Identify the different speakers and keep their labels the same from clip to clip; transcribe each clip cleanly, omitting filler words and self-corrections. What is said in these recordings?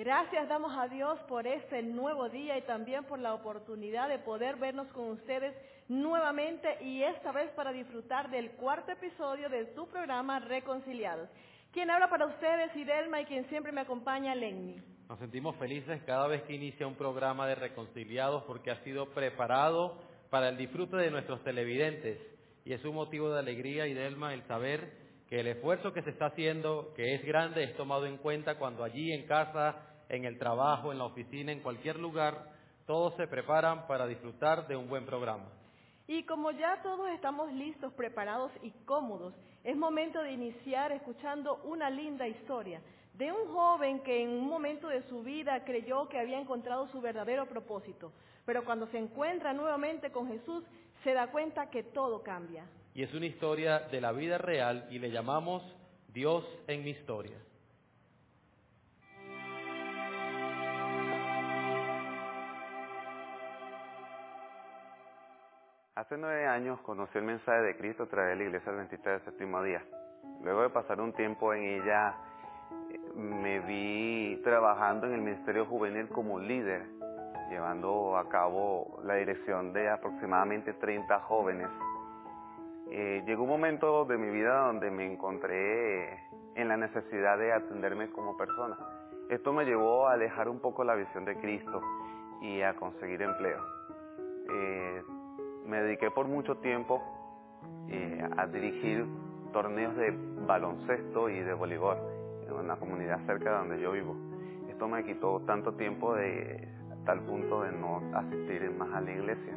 Speaker 1: Gracias damos a Dios por este nuevo día y también por la oportunidad de poder vernos con ustedes nuevamente y esta vez para disfrutar del cuarto episodio de su programa Reconciliados. Quien habla para ustedes, Idelma, y quien siempre me acompaña, Lenny.
Speaker 2: Nos sentimos felices cada vez que inicia un programa de Reconciliados porque ha sido preparado para el disfrute de nuestros televidentes y es un motivo de alegría, Idelma, el saber que el esfuerzo que se está haciendo, que es grande, es tomado en cuenta cuando allí en casa, en el trabajo, en la oficina, en cualquier lugar, todos se preparan para disfrutar de un buen programa.
Speaker 1: Y como ya todos estamos listos, preparados y cómodos, es momento de iniciar escuchando una linda historia de un joven que en un momento de su vida creyó que había encontrado su verdadero propósito, pero cuando se encuentra nuevamente con Jesús, se da cuenta que todo cambia.
Speaker 2: Y es una historia de la vida real y le llamamos Dios en mi historia.
Speaker 3: Hace 9 años conocí el mensaje de Cristo a través de la iglesia del 23 del séptimo día. Luego de pasar un tiempo en ella, me vi trabajando en el ministerio juvenil como líder, llevando a cabo la dirección de aproximadamente 30 jóvenes. Llegó un momento de mi vida donde me encontré en la necesidad de atenderme como persona. Esto me llevó a alejar un poco la visión de Cristo y a conseguir empleo. Me dediqué por mucho tiempo a dirigir torneos de baloncesto y de voleibol en una comunidad cerca de donde yo vivo. Esto me quitó tanto tiempo de tal punto de no asistir más a la iglesia.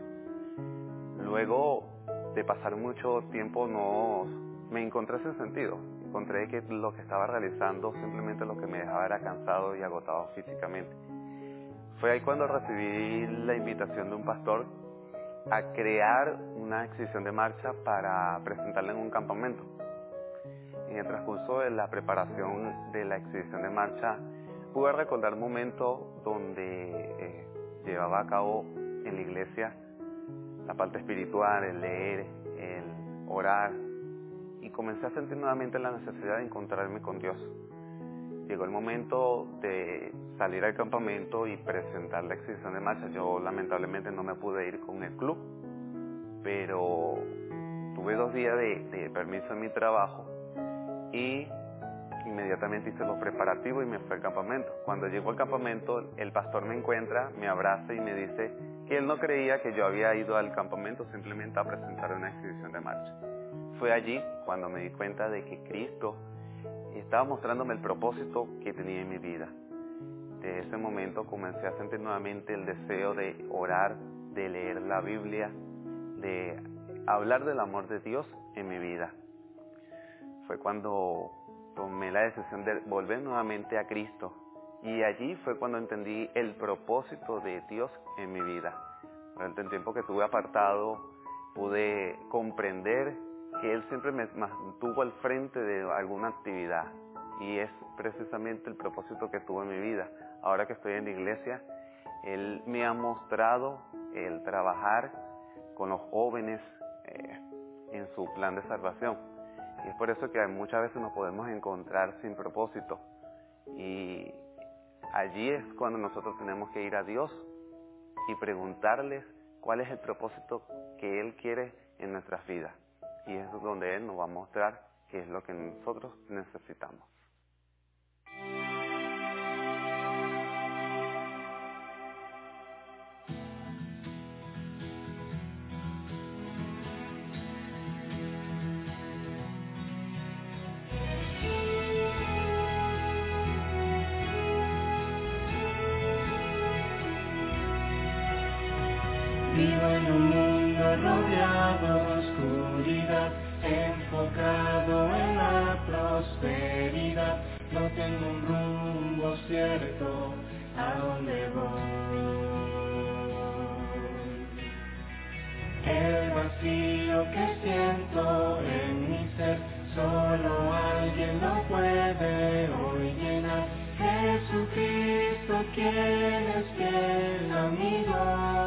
Speaker 3: Luego de pasar mucho tiempo me encontré sin sentido. Encontré que lo que estaba realizando simplemente lo que me dejaba era cansado y agotado físicamente. Fue ahí cuando recibí la invitación de un pastor a crear una exhibición de marcha para presentarla en un campamento. En el transcurso de la preparación de la exhibición de marcha, pude recordar momentos donde llevaba a cabo en la iglesia la parte espiritual, el leer, el orar, y comencé a sentir nuevamente la necesidad de encontrarme con Dios. Llegó el momento de salir al campamento y presentar la exhibición de marcha. Yo lamentablemente no me pude ir con el club, pero tuve 2 días de permiso en mi trabajo y inmediatamente hice los preparativos y me fui al campamento. Cuando llego al campamento, el pastor me encuentra, me abraza y me dice que él no creía que yo había ido al campamento simplemente a presentar una exhibición de marcha. Fue allí cuando me di cuenta de que Cristo estaba mostrándome el propósito que tenía en mi vida. De ese momento comencé a sentir nuevamente el deseo de orar, de leer la Biblia, de hablar del amor de Dios en mi vida. Fue cuando tomé la decisión de volver nuevamente a Cristo y allí fue cuando entendí el propósito de Dios en mi vida. Durante el tiempo que estuve apartado pude comprender que Él siempre me mantuvo al frente de alguna actividad y es precisamente el propósito que tuvo en mi vida. Ahora que estoy en la iglesia, Él me ha mostrado el trabajar con los jóvenes en su plan de salvación. Y es por eso que muchas veces nos podemos encontrar sin propósito. Y allí es cuando nosotros tenemos que ir a Dios y preguntarles cuál es el propósito que Él quiere en nuestras vidas. Y es donde Él nos va a mostrar qué es lo que nosotros necesitamos.
Speaker 4: Vivo en un mundo rodeado de oscuridad, enfocado en la prosperidad. No tengo un rumbo cierto a dónde voy. El vacío que siento en mi ser, solo alguien lo puede hoy llenar. Jesucristo, quien es fiel amigo,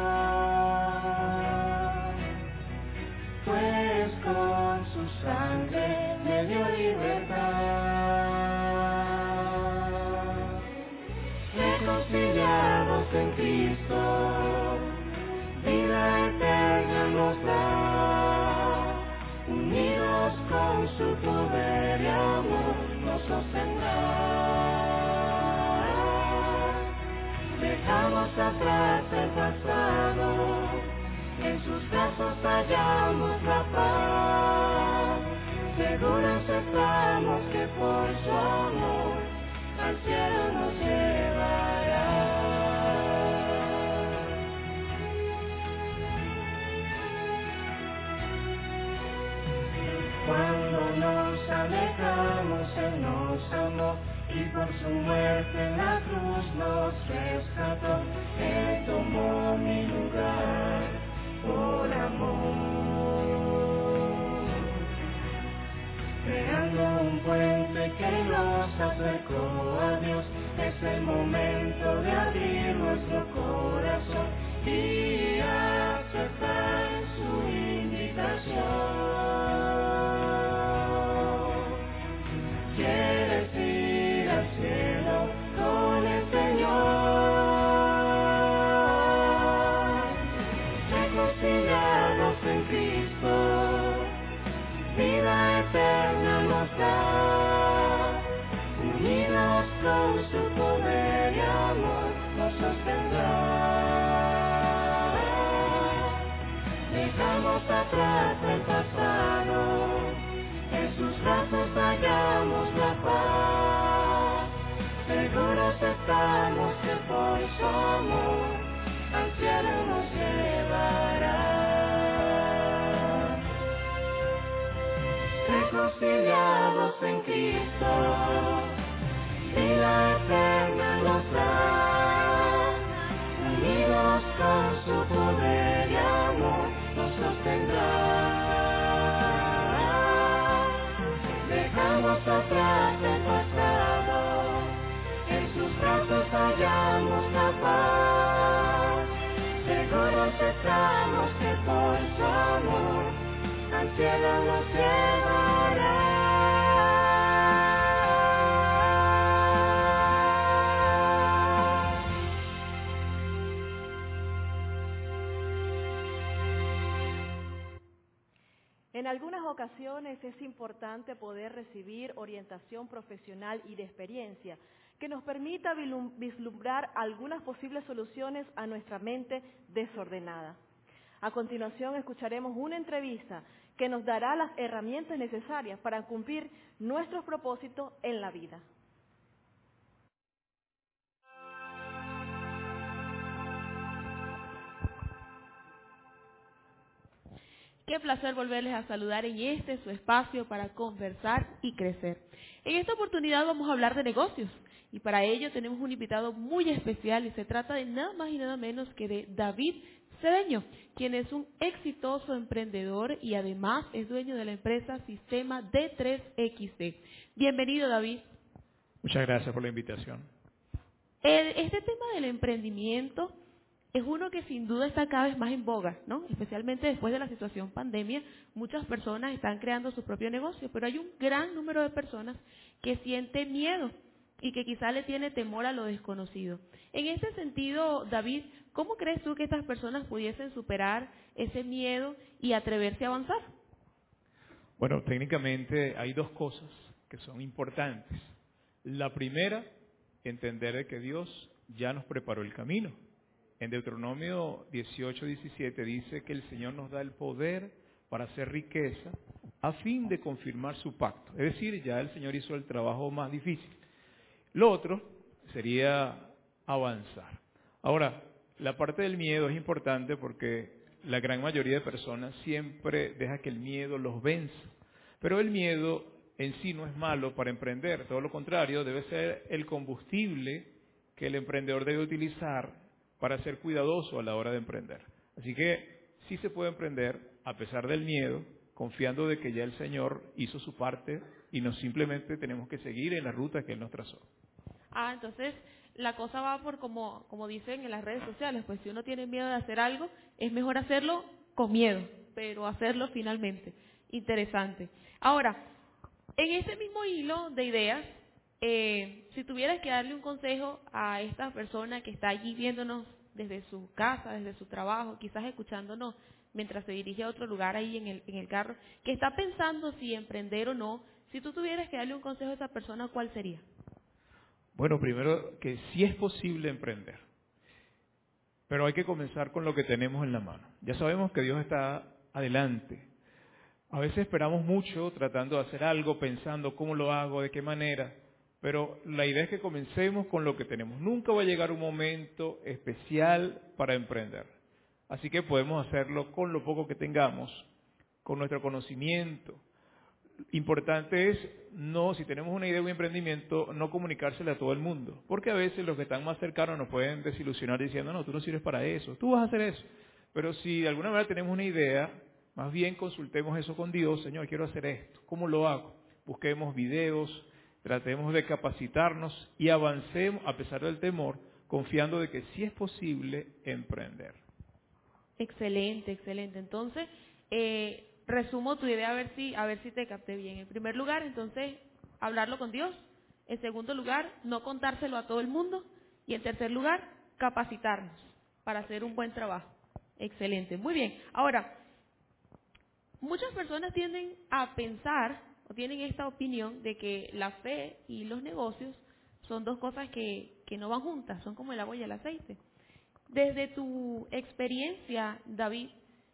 Speaker 4: pues con su sangre me dio libertad. Me en Cristo, vida eterna nos da, unidos con su poder y amor nos sostendrá. Dejamos atrás el pasado, en sus brazos hallamos la paz, seguros estamos que por su amor al cielo nos llevará. Cuando nos alejamos, Él nos amó, y por su muerte en la cruz nos rescató. Él tomó mi lugar por amor, creando un puente que nos acercó a Dios. Es el momento de abrir nuestro corazón y aceptar su invitación. ¿Quieres ir al cielo con el Señor? Reconciliados en Cristo, vida eterna nos da, unidos con su poder y amor nos sostendrá. Dejamos atrás el pasado, en sus brazos hallamos la paz, seguros estamos que por su amor al cielo nos llevará. Reconciliados en Cristo, vida eterna nos da, unidos con su poder y amor nos sostendrá. Dejamos atrás el pasado, en sus brazos hallamos la paz, seguros estamos que por su amor al cielo nos llevará.
Speaker 1: En algunas ocasiones es importante poder recibir orientación profesional y de experiencia que nos permita vislumbrar algunas posibles soluciones a nuestra mente desordenada. A continuación escucharemos una entrevista que nos dará las herramientas necesarias para cumplir nuestros propósitos en la vida.
Speaker 5: Qué placer volverles a saludar en este su espacio para conversar y crecer. En esta oportunidad vamos a hablar de negocios y para ello tenemos un invitado muy especial y se trata de nada más y nada menos que de David Cedeño, quien es un exitoso emprendedor y además es dueño de la empresa Sistema D3XD. Bienvenido, David.
Speaker 6: Muchas gracias por la invitación.
Speaker 5: Este tema del emprendimiento es uno que sin duda está cada vez más en boga, ¿no? Especialmente después de la situación pandemia, muchas personas están creando su propio negocio, pero hay un gran número de personas que siente miedo y que quizá le tiene temor a lo desconocido. En este sentido, David, ¿cómo crees tú que estas personas pudiesen superar ese miedo y atreverse a avanzar?
Speaker 6: Bueno, técnicamente hay dos cosas que son importantes. La primera, entender que Dios ya nos preparó el camino. En Deuteronomio 18:17 dice que el Señor nos da el poder para hacer riqueza a fin de confirmar su pacto. Es decir, ya el Señor hizo el trabajo más difícil. Lo otro sería avanzar. Ahora, la parte del miedo es importante porque la gran mayoría de personas siempre deja que el miedo los venza. Pero el miedo en sí no es malo para emprender, todo lo contrario, debe ser el combustible que el emprendedor debe utilizar para ser cuidadoso a la hora de emprender. Así que sí se puede emprender a pesar del miedo, confiando de que ya el Señor hizo su parte y no simplemente tenemos que seguir en la ruta que Él nos trazó.
Speaker 5: Entonces la cosa va por como dicen en las redes sociales, pues si uno tiene miedo de hacer algo, es mejor hacerlo con miedo, pero hacerlo finalmente. Interesante. Ahora, en ese mismo hilo de ideas, si tuvieras que darle un consejo a esta persona que está allí viéndonos desde su casa, desde su trabajo, quizás escuchándonos mientras se dirige a otro lugar ahí en el carro, que está pensando si emprender o no, si tú tuvieras que darle un consejo a esa persona, ¿cuál sería?
Speaker 6: Bueno, primero que sí es posible emprender, pero hay que comenzar con lo que tenemos en la mano. Ya sabemos que Dios está adelante. A veces esperamos mucho tratando de hacer algo, pensando cómo lo hago, de qué manera, pero la idea es que comencemos con lo que tenemos. Nunca va a llegar un momento especial para emprender. Así que podemos hacerlo con lo poco que tengamos, con nuestro conocimiento. Importante es, si tenemos una idea de un emprendimiento, no comunicársela a todo el mundo, porque a veces los que están más cercanos nos pueden desilusionar diciendo, no, tú no sirves para eso, tú vas a hacer eso. Pero si de alguna manera tenemos una idea, más bien consultemos eso con Dios, Señor, quiero hacer esto, ¿cómo lo hago? Busquemos videos, tratemos de capacitarnos y avancemos a pesar del temor, confiando de que sí es posible emprender.
Speaker 5: Excelente, excelente. Entonces, resumo tu idea a ver si te capté bien. En primer lugar, entonces, hablarlo con Dios. En segundo lugar, no contárselo a todo el mundo. Y en tercer lugar, capacitarnos para hacer un buen trabajo. Excelente, muy bien. Ahora, muchas personas tienden a pensar o tienen esta opinión de que la fe y los negocios son dos cosas que no van juntas, son como el agua y el aceite. Desde tu experiencia, David,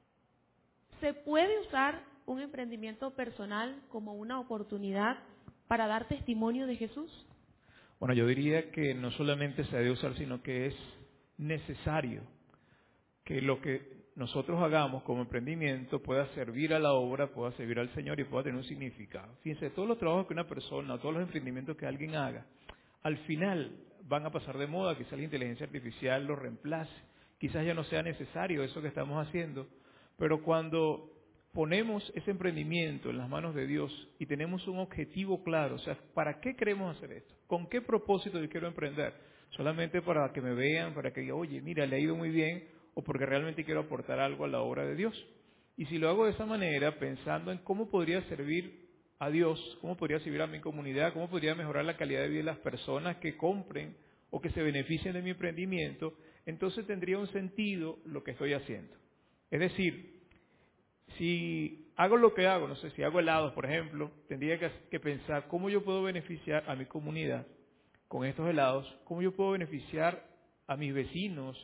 Speaker 5: ¿se puede usar un emprendimiento personal como una oportunidad para dar testimonio de Jesús?
Speaker 6: Bueno, yo diría que no solamente se debe usar, sino que es necesario que lo que nosotros hagamos como emprendimiento pueda servir a la obra, pueda servir al Señor y pueda tener un significado. Fíjense, todos los trabajos que una persona, todos los emprendimientos que alguien haga, al final van a pasar de moda, quizás la inteligencia artificial lo reemplace, quizás ya no sea necesario eso que estamos haciendo, pero cuando ponemos ese emprendimiento en las manos de Dios y tenemos un objetivo claro, o sea, ¿para qué queremos hacer esto? ¿Con qué propósito yo quiero emprender? Solamente para que me vean, para que digan, oye, mira, le ha ido muy bien, o porque realmente quiero aportar algo a la obra de Dios. Y si lo hago de esa manera, pensando en cómo podría servir a Dios, cómo podría servir a mi comunidad, cómo podría mejorar la calidad de vida de las personas que compren o que se beneficien de mi emprendimiento, entonces tendría un sentido lo que estoy haciendo. Es decir, si hago lo que hago, no sé, si hago helados, por ejemplo, tendría que pensar cómo yo puedo beneficiar a mi comunidad con estos helados, cómo yo puedo beneficiar a mis vecinos,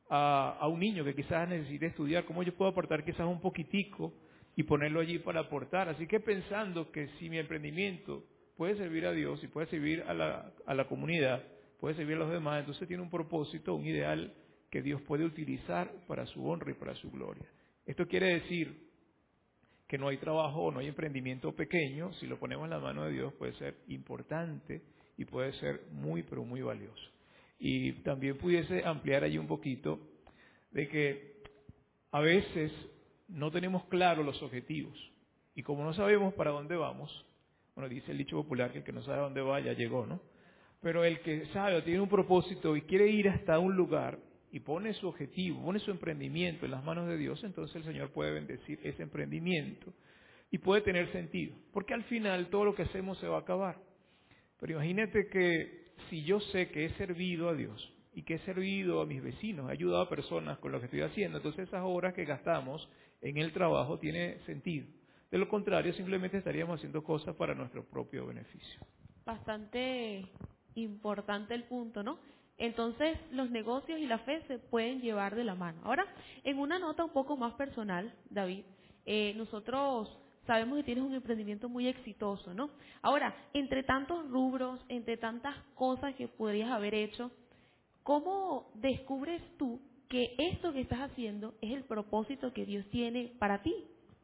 Speaker 6: a un niño que quizás necesite estudiar, cómo yo puedo aportar quizás un poquitico y ponerlo allí para aportar. Así que pensando que si mi emprendimiento puede servir a Dios y puede servir a la comunidad, puede servir a los demás, entonces tiene un propósito, un ideal que Dios puede utilizar para su honra y para su gloria. Esto quiere decir que no hay trabajo o no hay emprendimiento pequeño, si lo ponemos en la mano de Dios puede ser importante y puede ser muy, pero muy valioso. Y también pudiese ampliar allí un poquito de que a veces no tenemos claros los objetivos y como no sabemos para dónde vamos, bueno, dice el dicho popular que el que no sabe a dónde va ya llegó, ¿no? Pero el que sabe o tiene un propósito y quiere ir hasta un lugar y pone su objetivo, pone su emprendimiento en las manos de Dios, entonces el Señor puede bendecir ese emprendimiento y puede tener sentido, porque al final todo lo que hacemos se va a acabar. Pero imagínate que si yo sé que he servido a Dios y que he servido a mis vecinos, he ayudado a personas con lo que estoy haciendo, entonces esas horas que gastamos en el trabajo tiene sentido. De lo contrario, simplemente estaríamos haciendo cosas para nuestro propio beneficio.
Speaker 5: Bastante importante el punto, ¿no? Entonces, los negocios y la fe se pueden llevar de la mano. Ahora, en una nota un poco más personal, David, nosotros sabemos que tienes un emprendimiento muy exitoso, ¿no? Ahora, entre tantos rubros, entre tantas cosas que podrías haber hecho, ¿cómo descubres tú que esto que estás haciendo es el propósito que Dios tiene para ti?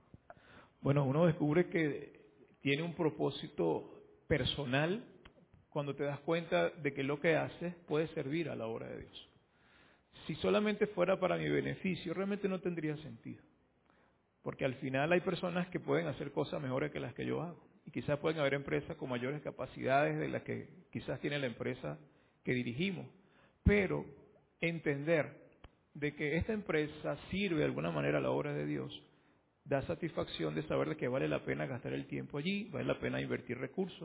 Speaker 6: Bueno, uno descubre que tiene un propósito personal cuando te das cuenta de que lo que haces puede servir a la obra de Dios. Si solamente fuera para mi beneficio, realmente no tendría sentido. Porque al final hay personas que pueden hacer cosas mejores que las que yo hago. Y quizás pueden haber empresas con mayores capacidades de las que quizás tiene la empresa que dirigimos. Pero entender de que esta empresa sirve de alguna manera a la obra de Dios, da satisfacción de saber de que vale la pena gastar el tiempo allí, vale la pena invertir recursos,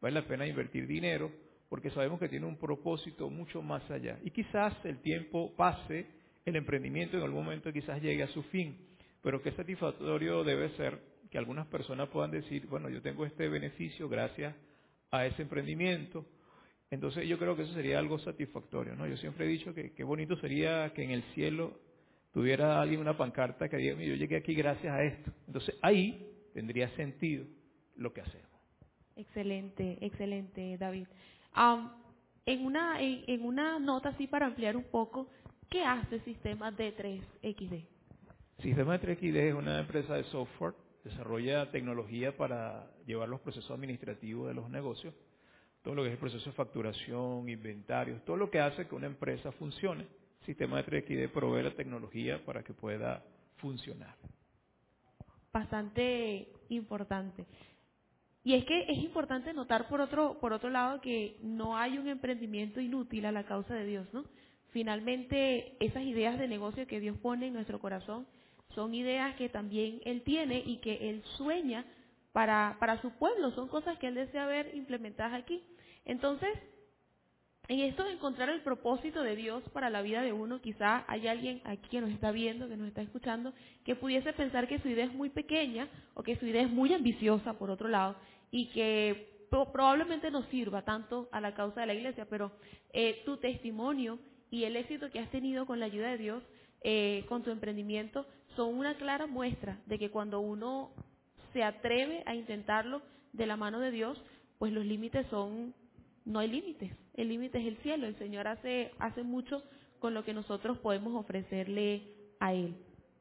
Speaker 6: vale la pena invertir dinero porque sabemos que tiene un propósito mucho más allá. Y quizás el tiempo pase, el emprendimiento en algún momento quizás llegue a su fin, pero qué satisfactorio debe ser que algunas personas puedan decir, bueno, yo tengo este beneficio gracias a ese emprendimiento. Entonces yo creo que eso sería algo satisfactorio, ¿no? Yo siempre he dicho que qué bonito sería que en el cielo tuviera alguien una pancarta que diga, yo llegué aquí gracias a esto. Entonces ahí tendría sentido lo que hacemos.
Speaker 5: Excelente, excelente, David. En una nota así para ampliar un poco, ¿qué hace Sistema D3XD?
Speaker 6: Sistema D3XD es una empresa de software, desarrolla tecnología para llevar los procesos administrativos de los negocios, todo lo que es el proceso de facturación, inventarios, todo lo que hace que una empresa funcione. Sistema D3XD provee la tecnología para que pueda funcionar.
Speaker 5: Bastante importante. Y es que es importante notar por otro lado que no hay un emprendimiento inútil a la causa de Dios, ¿no? Finalmente, esas ideas de negocio que Dios pone en nuestro corazón son ideas que también Él tiene y que Él sueña para su pueblo, son cosas que Él desea ver implementadas aquí. Entonces, en esto de encontrar el propósito de Dios para la vida de uno, quizá hay alguien aquí que nos está viendo, que nos está escuchando, que pudiese pensar que su idea es muy pequeña o que su idea es muy ambiciosa, por otro lado, y que probablemente no sirva tanto a la causa de la iglesia, pero tu testimonio y el éxito que has tenido con la ayuda de Dios, con tu emprendimiento, son una clara muestra de que cuando uno se atreve a intentarlo de la mano de Dios, pues los límites no hay límites, el límite es el cielo. El Señor hace mucho con lo que nosotros podemos ofrecerle a Él.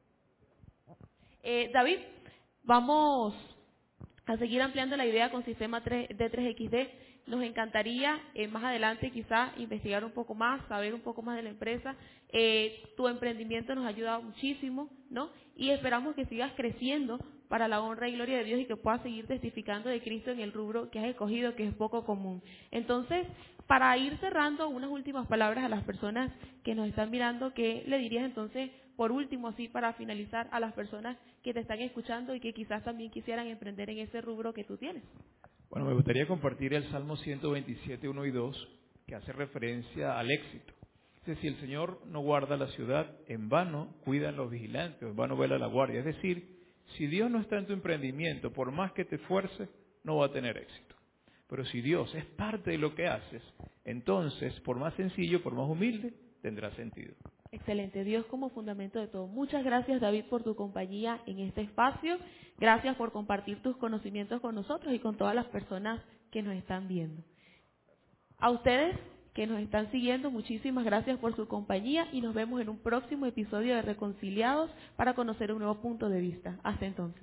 Speaker 5: David, vamos a seguir ampliando la idea con Sistema D3XD. Nos encantaría más adelante quizá investigar un poco más, saber un poco más de la empresa. Tu emprendimiento nos ha ayudado muchísimo, ¿no? Y esperamos que sigas creciendo para la honra y gloria de Dios y que puedas seguir testificando de Cristo en el rubro que has escogido, que es poco común. Entonces, para ir cerrando, unas últimas palabras a las personas que nos están mirando, ¿qué le dirías entonces, por último, así para finalizar, a las personas que te están escuchando y que quizás también quisieran emprender en ese rubro que tú tienes?
Speaker 6: Bueno, me gustaría compartir el Salmo 127, 1 y 2, que hace referencia al éxito. Dice, si el Señor no guarda la ciudad, en vano cuidan los vigilantes, en vano vela la guardia. Es decir, si Dios no está en tu emprendimiento, por más que te esfuerces, no va a tener éxito. Pero si Dios es parte de lo que haces, entonces, por más sencillo, por más humilde, tendrá sentido.
Speaker 5: Excelente, Dios como fundamento de todo. Muchas gracias, David, por tu compañía en este espacio. Gracias por compartir tus conocimientos con nosotros y con todas las personas que nos están viendo. A ustedes que nos están siguiendo, muchísimas gracias por su compañía y nos vemos en un próximo episodio de Reconciliados para conocer un nuevo punto de vista. Hasta entonces.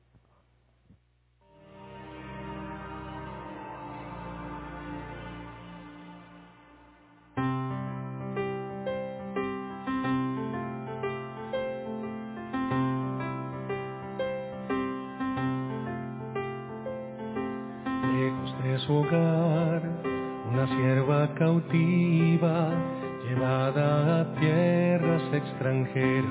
Speaker 4: Lejos de su hogar, una sierva cautiva, llevada a tierras extranjeras,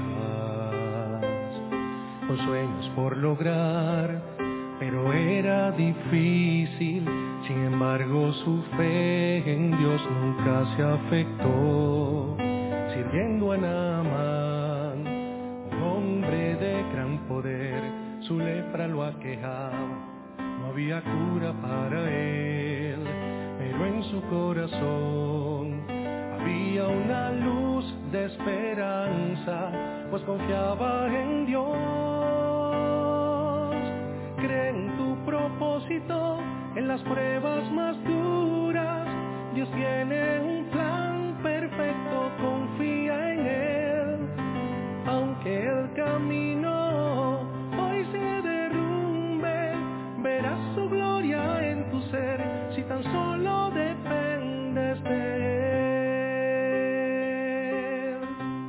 Speaker 4: con sueños por lograr, pero era difícil. Sin embargo, su fe en Dios nunca se afectó, sirviendo a Naamán, un hombre de gran poder. Su lepra lo aquejaba, no había cura para él, pero en su corazón había una luz de esperanza, pues confiaba en Dios. Cree en tu propósito, en las pruebas más duras. Dios tiene un plan perfecto, confía en Él. Aunque el camino hoy se derrumbe, verás su gloria en tu ser, si tan solo dependes de Él.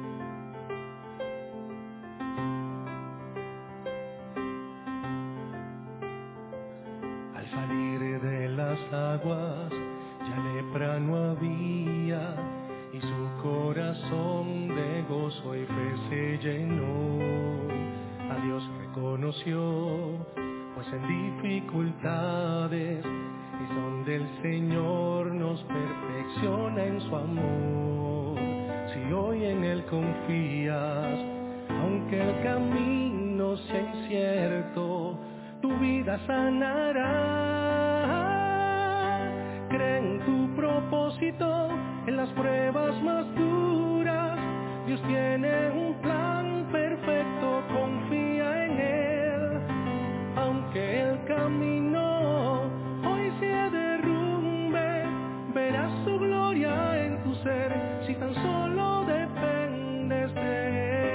Speaker 4: Al salir de las aguas, ya lepra no había, y su corazón de gozo y fe se llenó. A Dios reconoció, pues en dificultades y son donde el Señor nos perfecciona en su amor. Si hoy en Él confías, aunque el camino sea incierto, tu vida sanará. Cree en tu propósito, en las pruebas más duras. Dios tiene un plan perfecto, confía en Él. Aunque el camino hoy se derrumbe, verás su gloria en tu ser, si tan solo dependes de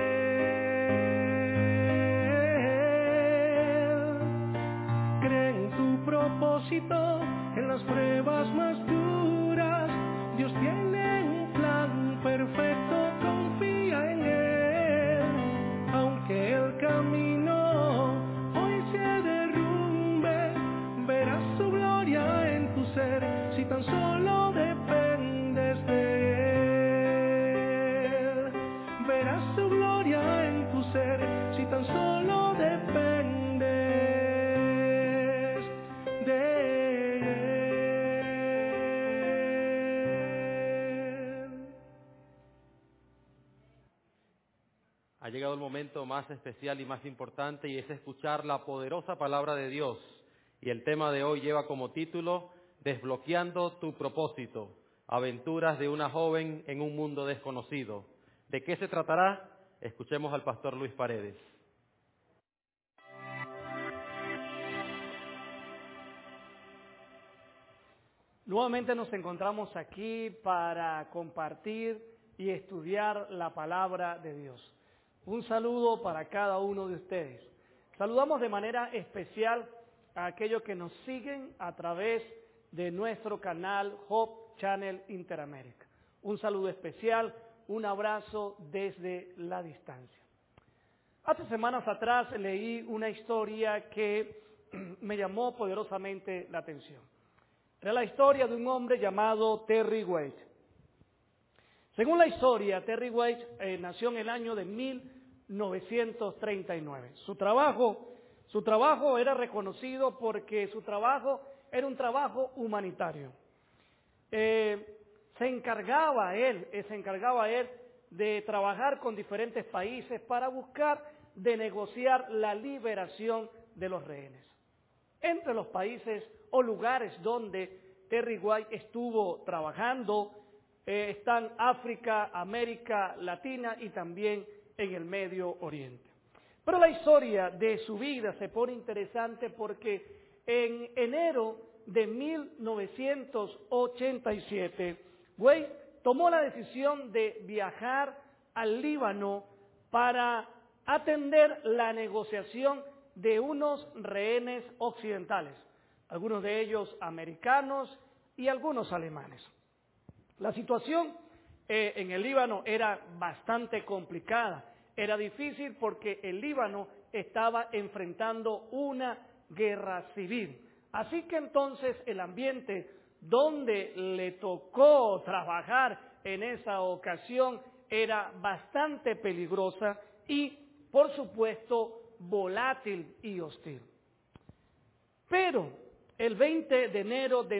Speaker 4: Él. Cree en tu propósito, en las pruebas más duras. Dios tiene un plan perfecto, confía en Él. Aunque el camino hoy se derrumbe, verás su gloria en tu ser, si tan solo dependes de Él. Verás su gloria en tu ser, si tan solo dependes de Él.
Speaker 2: Ha llegado el momento más especial y más importante, y es escuchar la poderosa palabra de Dios. Y el tema de hoy lleva como título Desbloqueando tu propósito, aventuras de una joven en un mundo desconocido. ¿De qué se tratará? Escuchemos al pastor Luis Paredes.
Speaker 7: Nuevamente nos encontramos aquí para compartir y estudiar la palabra de Dios. Un saludo para cada uno de ustedes. Saludamos de manera especial a aquellos que nos siguen a través de nuestro canal Hope Channel Interamérica. Un saludo especial, un abrazo desde la distancia. Hace semanas atrás leí una historia que me llamó poderosamente la atención. Era la historia de un hombre llamado Terry Waite. Según la historia, Terry Waite nació en el año de 1939. Su trabajo era reconocido porque su trabajo era un trabajo humanitario. Se encargaba él de trabajar con diferentes países para buscar de negociar la liberación de los rehenes. Entre los países o lugares donde Terry Waite estuvo trabajando están África, América Latina y también en el Medio Oriente. Pero la historia de su vida se pone interesante porque en enero de 1987, Waite tomó la decisión de viajar al Líbano para atender la negociación de unos rehenes occidentales, algunos de ellos americanos y algunos alemanes. La situación en el Líbano era bastante complicada, era difícil porque el Líbano estaba enfrentando una guerra civil. Así que entonces el ambiente donde le tocó trabajar en esa ocasión era bastante peligrosa y, por supuesto, volátil y hostil. Pero el 20 de enero de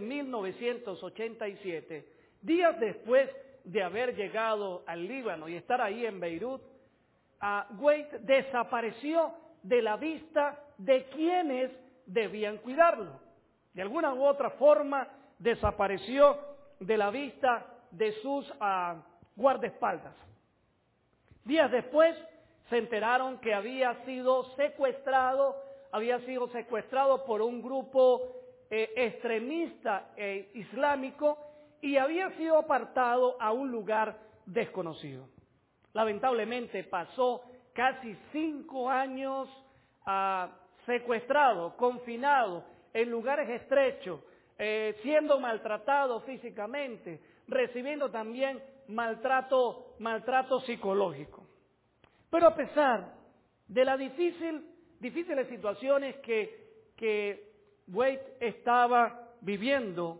Speaker 7: 1987, días después de haber llegado al Líbano y estar ahí en Beirut, Waite desapareció de la vista de quienes debían cuidarlo. De alguna u otra forma desapareció de la vista de sus guardaespaldas. Días después se enteraron que había sido secuestrado por un grupo extremista islámico y había sido apartado a un lugar desconocido. Lamentablemente pasó casi 5 años secuestrado, confinado en lugares estrechos, siendo maltratado físicamente, recibiendo también maltrato psicológico. Pero a pesar de las difíciles situaciones que Waite estaba viviendo,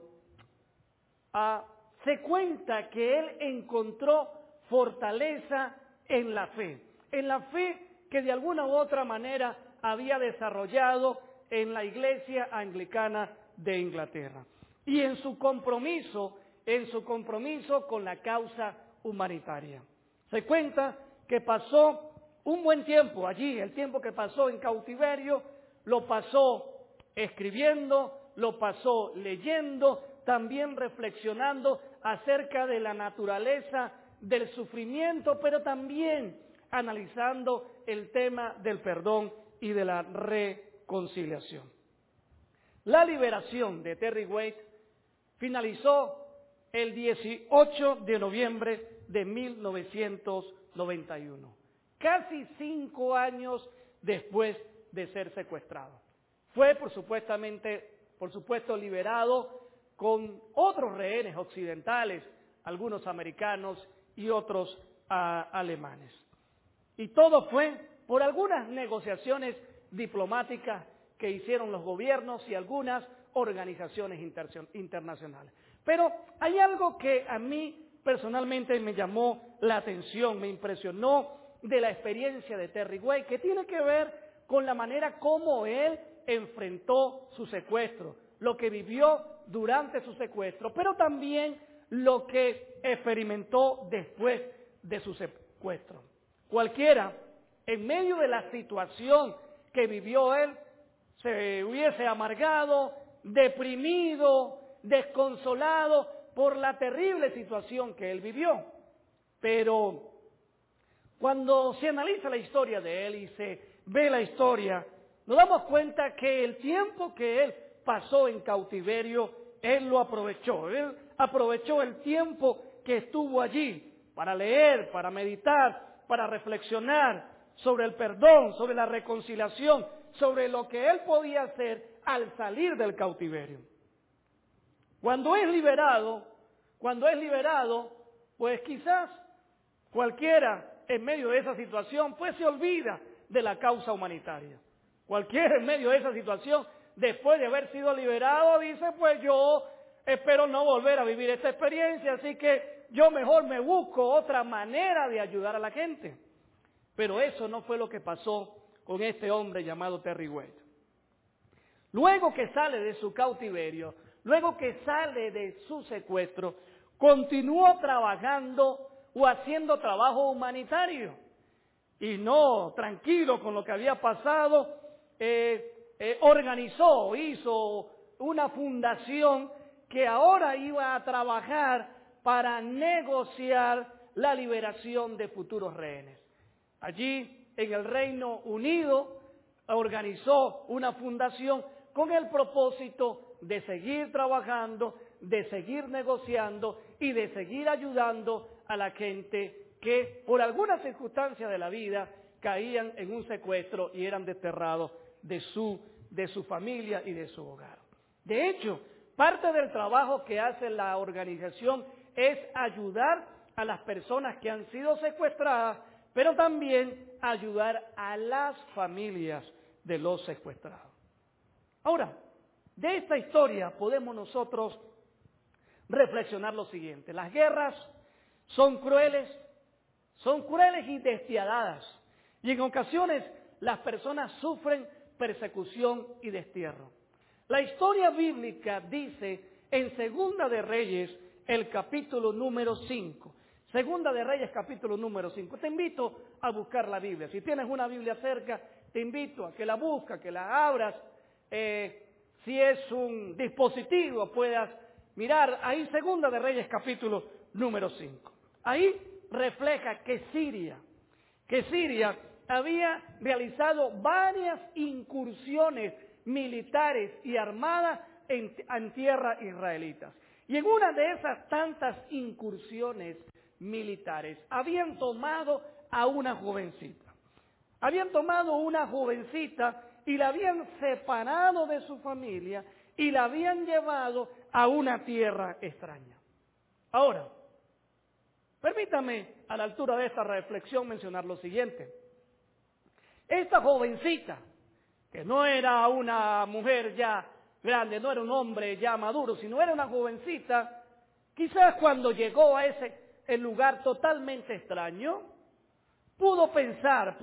Speaker 7: se cuenta que él encontró fortaleza en la fe que de alguna u otra manera había desarrollado en la Iglesia Anglicana de Inglaterra. y en su compromiso con la causa humanitaria. Se cuenta que pasó un buen tiempo allí, el tiempo que pasó en cautiverio, lo pasó escribiendo, lo pasó leyendo, también reflexionando acerca de la naturaleza del sufrimiento, pero también analizando el tema del perdón y de la reconciliación. La liberación de Terry Waite finalizó el 18 de noviembre de 1991, casi 5 años después de ser secuestrado. Fue por supuesto liberado con otros rehenes occidentales, algunos americanos y otros alemanes. Y todo fue por algunas negociaciones diplomáticas que hicieron los gobiernos y algunas organizaciones internacionales. Pero hay algo que a mí personalmente me llamó la atención, me impresionó de la experiencia de Terry Waite, que tiene que ver con la manera como él enfrentó su secuestro, lo que vivió durante su secuestro, pero también lo que experimentó después de su secuestro. Cualquiera, en medio de la situación que vivió él, se hubiese amargado, deprimido, desconsolado por la terrible situación que él vivió. Pero cuando se analiza la historia de él y se ve la historia, nos damos cuenta que el tiempo que él pasó en cautiverio, él lo aprovechó. Él aprovechó el tiempo que estuvo allí para leer, para meditar, para reflexionar sobre el perdón, sobre la reconciliación, sobre lo que él podía hacer al salir del cautiverio. Cuando es liberado, pues quizás cualquiera en medio de esa situación, pues se olvida de la causa humanitaria. Cualquiera en medio de esa situación, después de haber sido liberado, dice, pues yo espero no volver a vivir esta experiencia, así que yo mejor me busco otra manera de ayudar a la gente. Pero eso no fue lo que pasó con este hombre llamado Terry Waite. Luego que sale de su cautiverio, luego que sale de su secuestro, continuó trabajando o haciendo trabajo humanitario. Y no, tranquilo con lo que había pasado, hizo una fundación que ahora iba a trabajar para negociar la liberación de futuros rehenes. Allí, en el Reino Unido, organizó una fundación con el propósito de seguir trabajando, de seguir negociando y de seguir ayudando a la gente que por alguna circunstancia de la vida caían en un secuestro y eran desterrados de su familia y de su hogar. De hecho, parte del trabajo que hace la organización es ayudar a las personas que han sido secuestradas, pero también ayudar a las familias de los secuestrados. Ahora, de esta historia podemos nosotros reflexionar lo siguiente. Las guerras son crueles y despiadadas. Y en ocasiones las personas sufren persecución y destierro. La historia bíblica dice en Segunda de Reyes, el capítulo número 5. Segunda de Reyes, capítulo número 5. Te invito a buscar la Biblia. Si tienes una Biblia cerca, te invito a que la busques, que la abras. Si es un dispositivo, puedas mirar ahí Segunda de Reyes, capítulo número 5. Ahí refleja que Siria había realizado varias incursiones militares y armadas en tierra israelitas. Y en una de esas tantas incursiones militares habían tomado a una jovencita. Y la habían separado de su familia y la habían llevado a una tierra extraña. Ahora, permítame a la altura de esta reflexión mencionar lo siguiente. Esta jovencita, que no era una mujer ya grande, no era un hombre ya maduro, sino era una jovencita, quizás cuando llegó a el lugar totalmente extraño, pudo pensar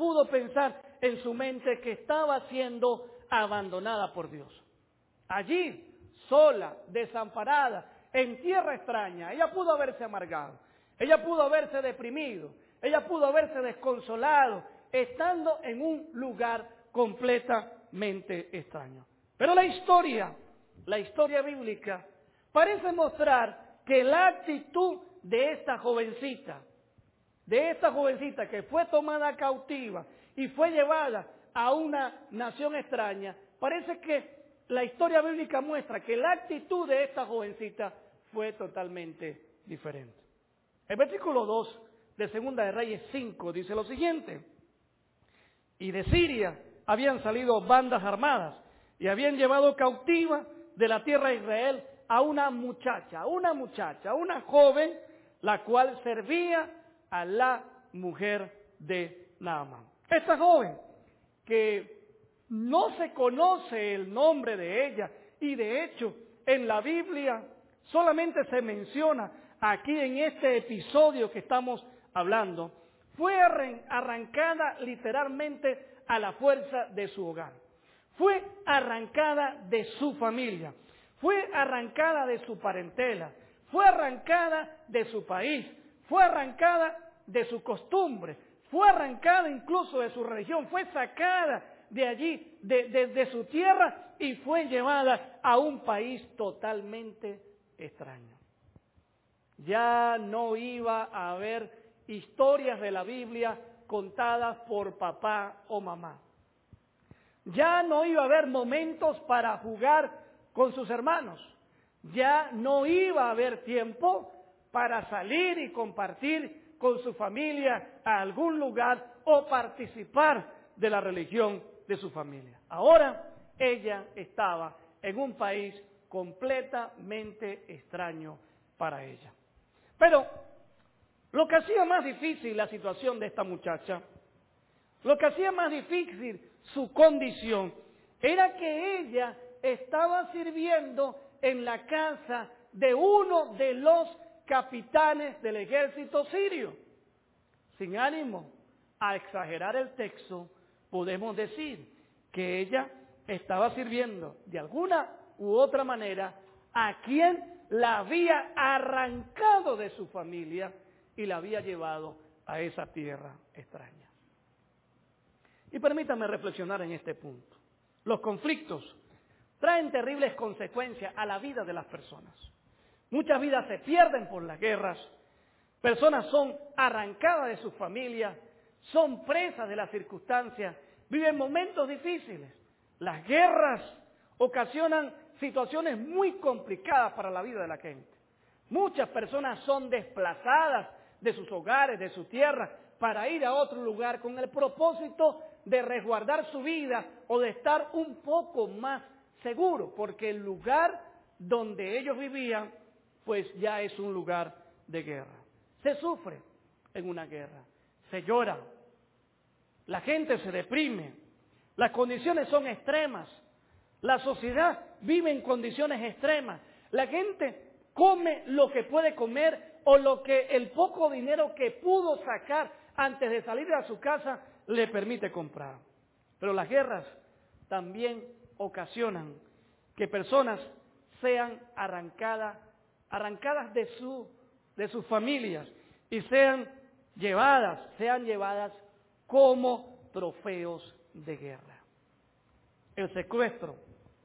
Speaker 7: en su mente que estaba siendo abandonada por Dios. Allí, sola, desamparada, en tierra extraña. Ella pudo haberse amargado, ella pudo haberse deprimido, ella pudo haberse desconsolado, estando en un lugar completamente extraño. Pero la historia bíblica, parece mostrar que la actitud de esta jovencita que fue tomada cautiva y fue llevada a una nación extraña, parece que la historia bíblica muestra que la actitud de esta jovencita fue totalmente diferente. El versículo 2 de Segunda de Reyes 5 dice lo siguiente: y de Siria habían salido bandas armadas y habían llevado cautiva de la tierra de Israel a una muchacha, una joven, la cual servía a la mujer de Naamán. Esta joven, que no se conoce el nombre de ella, y de hecho en la Biblia solamente se menciona aquí en este episodio que estamos hablando, fue arrancada literalmente a la fuerza de su hogar. Fue arrancada de su familia, fue arrancada de su parentela, fue arrancada de su país, fue arrancada de su costumbre, fue arrancada incluso de su religión, fue sacada de allí, de su tierra, y fue llevada a un país totalmente extraño. Ya no iba a haber historias de la Biblia contadas por papá o mamá. Ya no iba a haber momentos para jugar con sus hermanos. Ya no iba a haber tiempo para salir y compartir con su familia a algún lugar o participar de la religión de su familia. Ahora ella estaba en un país completamente extraño para ella. Pero lo que hacía más difícil la situación de esta muchacha, lo que hacía más difícil su condición, era que ella estaba sirviendo en la casa de uno de los capitanes del ejército sirio. Sin ánimo a exagerar el texto, podemos decir que ella estaba sirviendo de alguna u otra manera a quien la había arrancado de su familia y la había llevado a esa tierra extraña. Y permítame reflexionar en este punto. Los conflictos traen terribles consecuencias a la vida de las personas. Muchas vidas se pierden por las guerras, personas son arrancadas de sus familias, son presas de las circunstancias, viven momentos difíciles. Las guerras ocasionan situaciones muy complicadas para la vida de la gente. Muchas personas son desplazadas de sus hogares, de su tierra, para ir a otro lugar con el propósito de resguardar su vida o de estar un poco más seguro, porque el lugar donde ellos vivían, pues ya es un lugar de guerra. Se sufre en una guerra, se llora, la gente se deprime, las condiciones son extremas, la sociedad vive en condiciones extremas, la gente come lo que puede comer o lo que el poco dinero que pudo sacar antes de salir de su casa le permite comprar. Pero las guerras también ocasionan que personas sean arrancadas de sus familias y sean llevadas como trofeos de guerra. El secuestro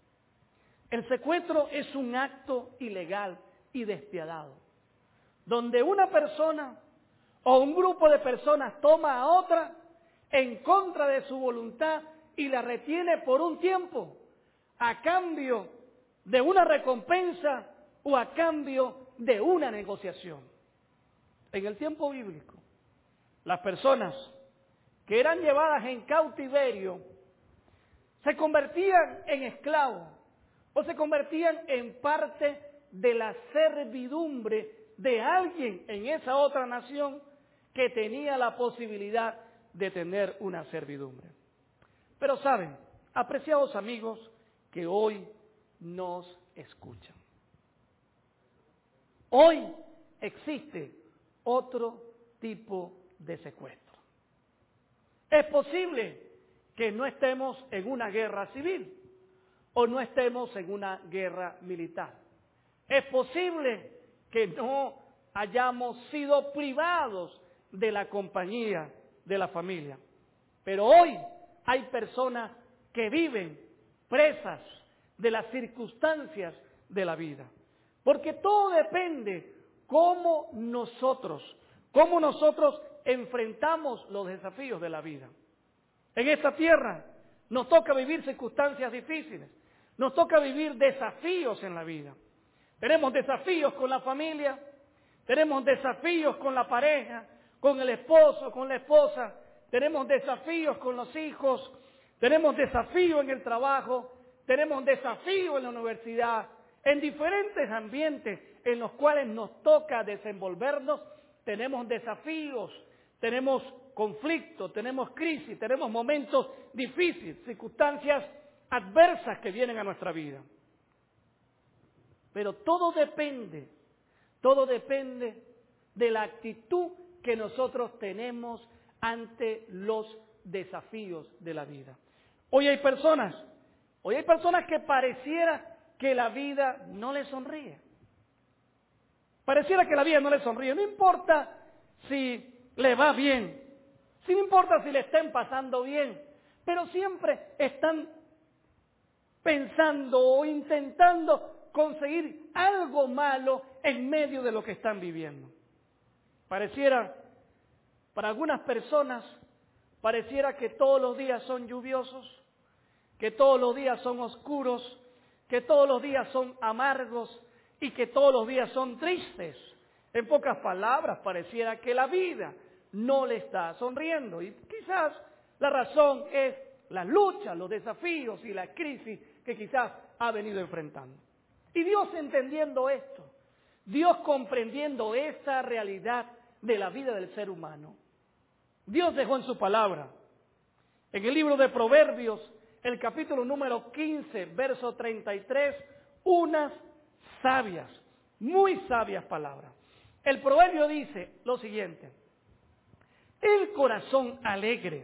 Speaker 7: es un acto ilegal y despiadado, donde una persona o un grupo de personas toma a otra en contra de su voluntad y la retiene por un tiempo, a cambio de una recompensa o a cambio de una negociación. En el tiempo bíblico, las personas que eran llevadas en cautiverio se convertían en esclavos o se convertían en parte de la servidumbre de alguien en esa otra nación que tenía la posibilidad de tener una servidumbre. Pero saben, apreciados amigos que hoy nos escuchan, hoy existe otro tipo de secuestro. Es posible que no estemos en una guerra civil. o no estemos en una guerra militar. Es posible que no hayamos sido privados de la compañía de la familia. Pero hoy hay personas que viven presas de las circunstancias de la vida. Porque todo depende cómo nosotros enfrentamos los desafíos de la vida. En esta tierra nos toca vivir circunstancias difíciles, nos toca vivir desafíos en la vida. Tenemos desafíos con la familia, tenemos desafíos con la pareja, con el esposo, con la esposa, tenemos desafíos con los hijos, tenemos desafíos en el trabajo, tenemos desafíos en la universidad, en diferentes ambientes en los cuales nos toca desenvolvernos, tenemos desafíos, tenemos conflictos, tenemos crisis, tenemos momentos difíciles, circunstancias adversas que vienen a nuestra vida. Pero todo depende de la actitud que nosotros tenemos ante los desafíos de la vida. Hoy hay personas que pareciera que la vida no les sonríe. Pareciera que la vida no les sonríe. No importa si le va bien, no importa si le estén pasando bien, pero siempre están pensando o intentando conseguir algo malo en medio de lo que están viviendo. Para algunas personas, pareciera que todos los días son lluviosos, que todos los días son oscuros, que todos los días son amargos y que todos los días son tristes. En pocas palabras, pareciera que la vida no le está sonriendo. Y quizás la razón es las luchas, los desafíos y la crisis que quizás ha venido enfrentando. Y Dios entendiendo esto, Dios comprendiendo esa realidad de la vida del ser humano, Dios dejó en su palabra, en el libro de Proverbios, el capítulo número 15, verso 33, unas sabias, muy sabias palabras. El proverbio dice lo siguiente: el corazón alegre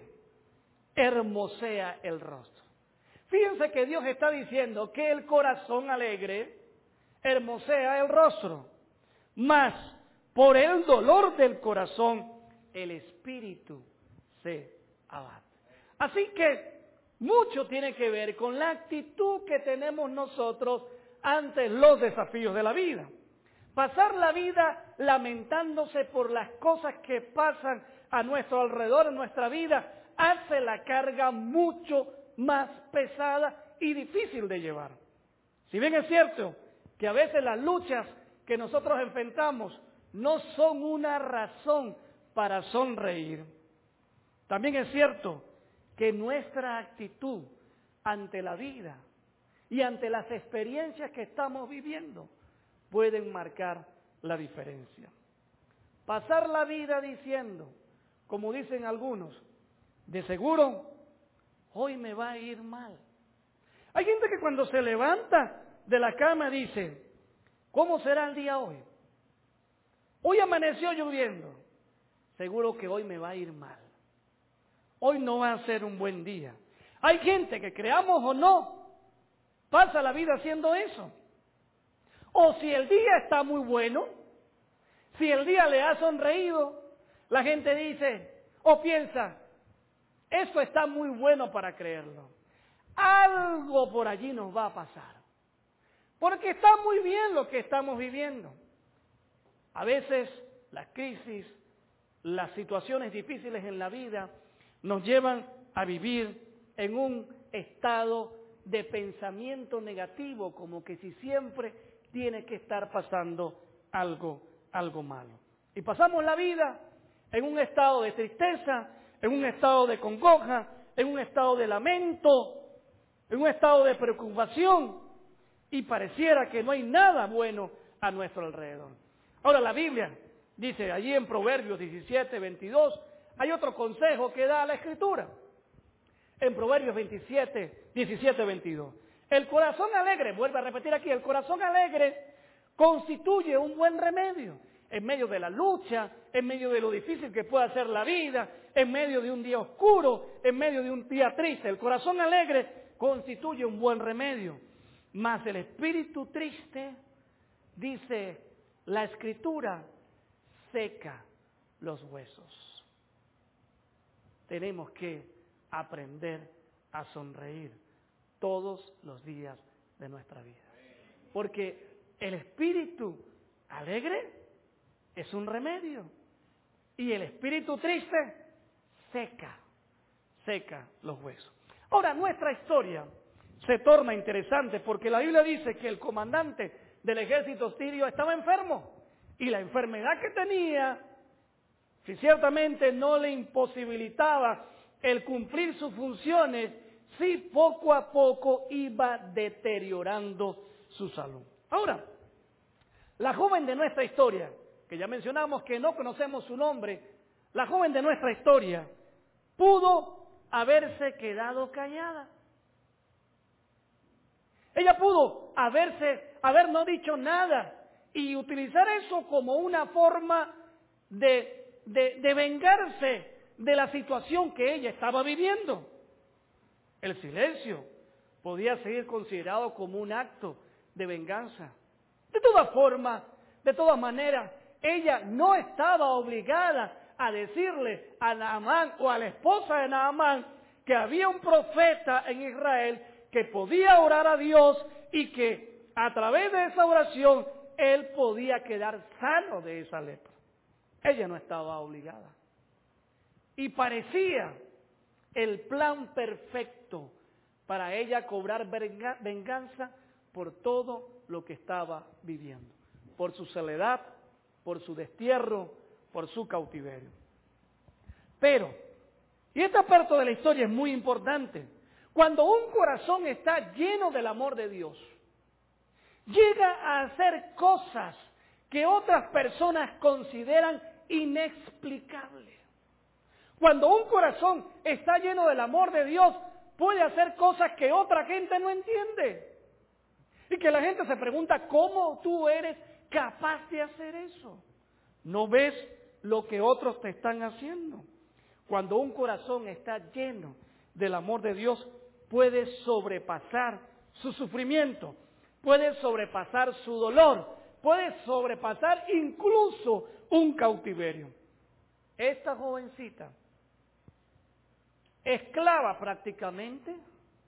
Speaker 7: hermosea el rostro. Fíjense que Dios está diciendo que el corazón alegre hermosea el rostro, mas por el dolor del corazón el espíritu se abate. Así que mucho tiene que ver con la actitud que tenemos nosotros ante los desafíos de la vida. Pasar la vida lamentándose por las cosas que pasan a nuestro alrededor, en nuestra vida, hace la carga mucho más pesada y difícil de llevar. Si bien es cierto que a veces las luchas que nosotros enfrentamos no son una razón para sonreír, también es cierto que nuestra actitud ante la vida y ante las experiencias que estamos viviendo pueden marcar la diferencia. Pasar la vida diciendo, como dicen algunos, de seguro hoy me va a ir mal. Hay gente que cuando se levanta de la cama dice, ¿cómo será el día hoy? Hoy amaneció lloviendo, seguro que hoy me va a ir mal. Hoy no va a ser un buen día. Hay gente que, creamos o no, pasa la vida haciendo eso. O si el día está muy bueno, si el día le ha sonreído, la gente dice o piensa, eso está muy bueno para creerlo. Algo por allí nos va a pasar. Porque está muy bien lo que estamos viviendo. A veces las crisis, las situaciones difíciles en la vida nos llevan a vivir en un estado de pensamiento negativo, como que si siempre tiene que estar pasando algo malo. Y pasamos la vida en un estado de tristeza, en un estado de congoja, en un estado de lamento, en un estado de preocupación, y pareciera que no hay nada bueno a nuestro alrededor. Ahora la Biblia dice allí en Proverbios 17, 22, hay otro consejo que da la Escritura. En Proverbios 17, 22. El corazón alegre, vuelve a repetir aquí, el corazón alegre constituye un buen remedio en medio de la lucha, en medio de lo difícil que pueda ser la vida, en medio de un día oscuro, en medio de un día triste. El corazón alegre constituye un buen remedio. Mas el espíritu triste, dice la Escritura, seca los huesos. Tenemos que aprender a sonreír todos los días de nuestra vida. Porque el espíritu alegre es un remedio. Y el espíritu triste seca los huesos. Ahora, nuestra historia se torna interesante porque la Biblia dice que el comandante del ejército sirio estaba enfermo. Y la enfermedad que tenía, si ciertamente no le imposibilitaba el cumplir sus funciones, sí poco a poco iba deteriorando su salud. Ahora, la joven de nuestra historia, que ya mencionamos que no conocemos su nombre, la joven de nuestra historia pudo haberse quedado callada. Ella pudo haber no dicho nada y utilizar eso como una forma de vengarse de la situación que ella estaba viviendo. El silencio podía ser considerado como un acto de venganza. De todas formas, de todas maneras, ella no estaba obligada a decirle a Naamán o a la esposa de Naamán que había un profeta en Israel que podía orar a Dios y que a través de esa oración él podía quedar sano de esa lepra. Ella no estaba obligada. Y parecía el plan perfecto para ella cobrar venganza por todo lo que estaba viviendo, por su soledad, por su destierro, por su cautiverio. Pero, y esta parte de la historia es muy importante, cuando un corazón está lleno del amor de Dios, llega a hacer cosas que otras personas consideran inexplicables. Cuando un corazón está lleno del amor de Dios, puede hacer cosas que otra gente no entiende. Y que la gente se pregunta, ¿cómo tú eres capaz de hacer eso? ¿No ves lo que otros te están haciendo? Cuando un corazón está lleno del amor de Dios, puede sobrepasar su sufrimiento, puede sobrepasar su dolor, puede sobrepasar incluso un cautiverio. Esta jovencita, esclava prácticamente,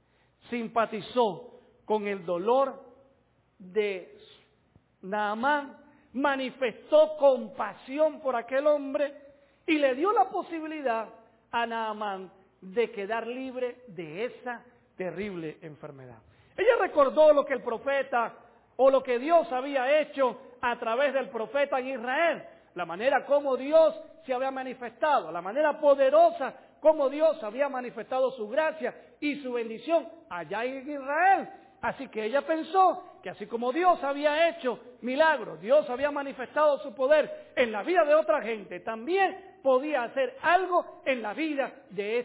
Speaker 7: simpatizó con el dolor de Naamán, manifestó compasión por aquel hombre y le dio la posibilidad a Naamán de quedar libre de esa terrible enfermedad. Ella recordó lo que el profeta o lo que Dios había hecho a través del profeta en Israel, la manera como Dios se había manifestado, la manera poderosa como Dios había manifestado su gracia y su bendición allá en Israel. Así que ella pensó que así como Dios había hecho milagros, Dios había manifestado su poder en la vida de otra gente, también podía hacer algo en la vida de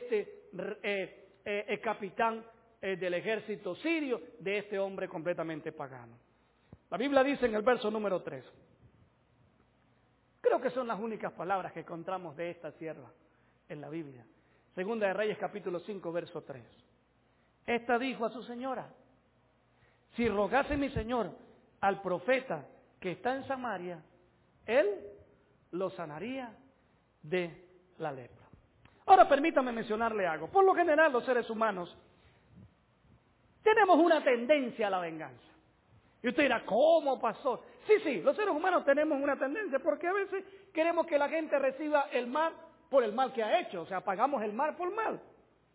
Speaker 7: este capitán del ejército sirio, de este hombre completamente pagano. La Biblia dice en el verso número 3, creo que son las únicas palabras que encontramos de esta sierva en la Biblia. Segunda de Reyes capítulo 5, verso 3. Esta dijo a su señora, si rogase mi señor al profeta que está en Samaria, él lo sanaría de la lepra. Ahora permítame mencionarle algo. Por lo general los seres humanos tenemos una tendencia a la venganza. Y usted dirá, ¿cómo, pastor? Sí, los seres humanos tenemos una tendencia porque a veces queremos que la gente reciba el mal por el mal que ha hecho. O sea, pagamos el mal por mal.